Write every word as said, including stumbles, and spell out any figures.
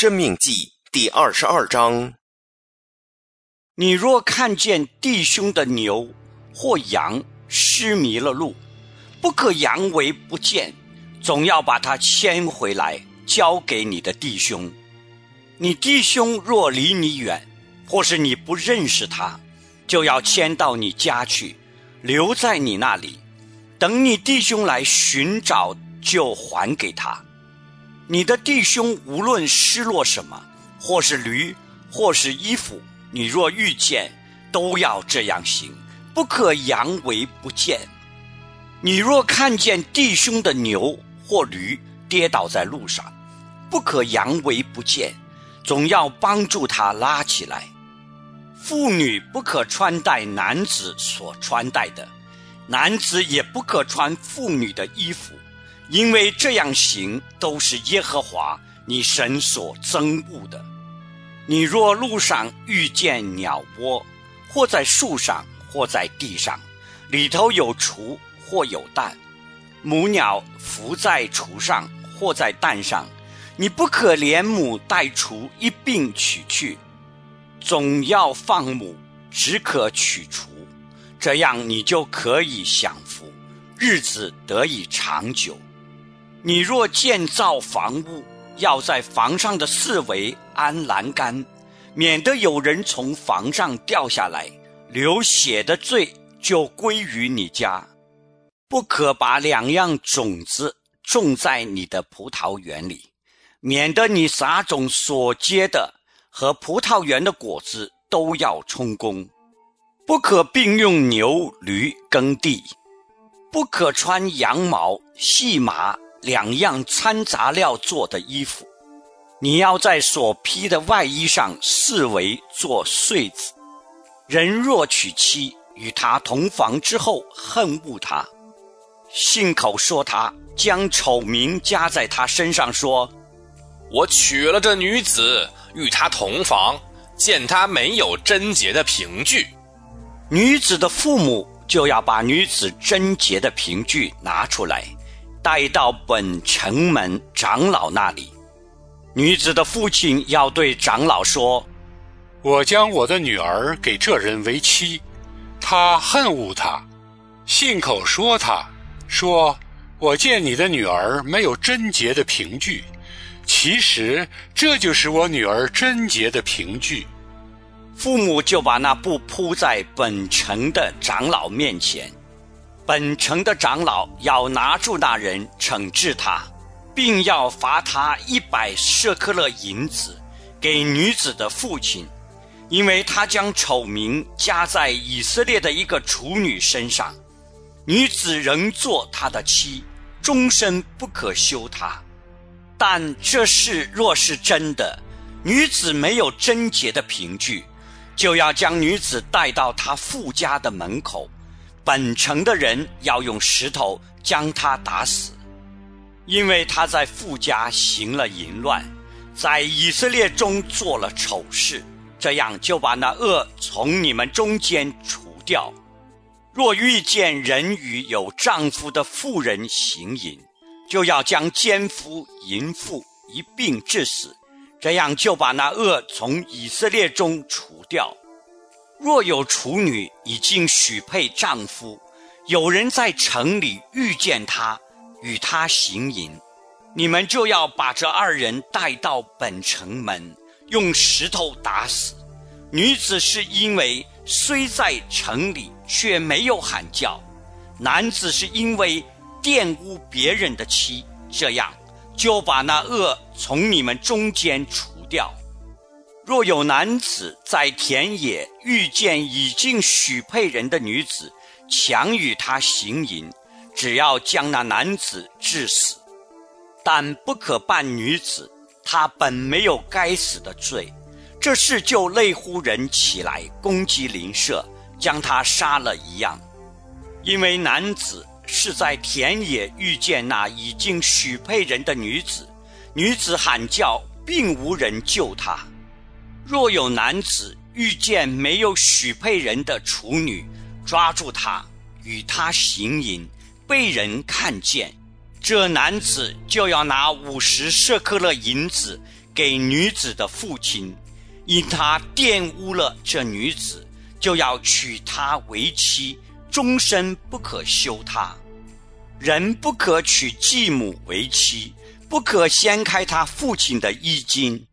申命记第二十二章。 你若看见弟兄的牛或羊失迷了路，不可佯为不见，总要把它牵回来，交给你的弟兄。你弟兄若离你远，或是你不认识他，就要牵到你家去，留在你那里，等你弟兄来寻找，就还给他。你的弟兄无论失落什么，或是驴，或是衣服，你若遇见，都要这样行，不可佯为不见。你若看见弟兄的牛或驴跌倒在路上，不可佯为不见，总要帮助他拉起来。妇女不可穿戴男子所穿戴的，男子也不可穿妇女的衣服，因为这样行都是耶和华你神所憎恶的。你若路上遇见鸟窝，或在树上，或在地上，里头有雏或有蛋，母鸟伏在雏上或在蛋上，你不可连母带雏一并取去，总要放母，只可取雏，这样你就可以享福，日子得以长久。你若建造房屋，要在房上的四围安栏杆，免得有人从房上掉下来，流血的罪就归于你家。不可把两样种子种在你的葡萄园里，免得你撒种所结的和葡萄园的果子都要充公。不可并用牛驴耕地，不可穿羊毛细麻两样掺杂料做的衣服。你要在所披的外衣上四围做穗子。人若娶妻，与他同房之后恨恶他，信口说他，将丑名加在他身上，说我娶了这女子，与她同房，见她没有贞洁的凭据。 女子的父母就要把女子贞洁的凭据拿出来，带到本城门长老那里。女子的父亲要对长老说， 我将我的女儿给这人为妻，他恨恶她，信口说她，说我见你的女儿没有贞洁的凭据，其实这就是我女儿贞洁的凭据。 父母就把那布铺在本城的长老面前，本城的长老要拿住那人，惩治他，并要罚他一百舍客勒银子给女子的父亲，因为他将丑名加在以色列的一个处女身上。女子仍做他的妻，终身不可休他。但这事若是真的，女子没有贞洁的凭据，就要将女子带到她父家的门口，本城的人要用石头将她打死，因为她在父家行了淫乱，在以色列中做了丑事，这样就把那恶从你们中间除掉。若遇见人与有丈夫的妇人行淫，就要将奸夫淫妇一并治死，这样就把那恶从以色列中除掉。若有处女已经许配丈夫，有人在城里遇见她，与她行淫，你们就要把这二人带到本城门，用石头打死。女子是因为虽在城里却没有喊叫，男子是因为玷污别人的妻，这样就把那恶从你们中间除掉。若有男子在田野遇见已经许配人的女子，强与她行淫，只要将那男子治死，但不可办女子，她本没有该死的罪。这事就类乎人起来攻击邻舍，将他杀了一样。因为男子是在田野遇见那已经许配人的女子，女子喊叫，并无人救她。若有男子遇见没有许配人的处女，抓住她，与她行淫，被人看见，这男子就要拿五十舍客勒银子给女子的父亲，因他玷污了这女子，就要娶她为妻，终身不可休她。人不可娶继母为妻，不可掀开他父亲的衣襟，